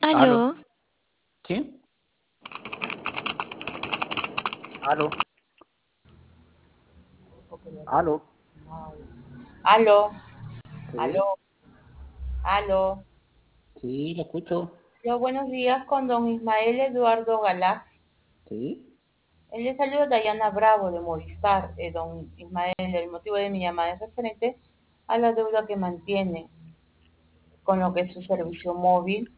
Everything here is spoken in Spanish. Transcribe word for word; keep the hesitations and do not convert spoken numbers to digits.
Aló, Aló, ¿sí? Aló, aló, Aló, aló, sí, aló. sí, lo escucho, Aló, buenos días con don Ismael Eduardo Galá. sí. Él le saluda Dayana Bravo de Movistar. Eh, don Ismael, el motivo de mi llamada es referente a la deuda que mantiene con lo que es su servicio móvil.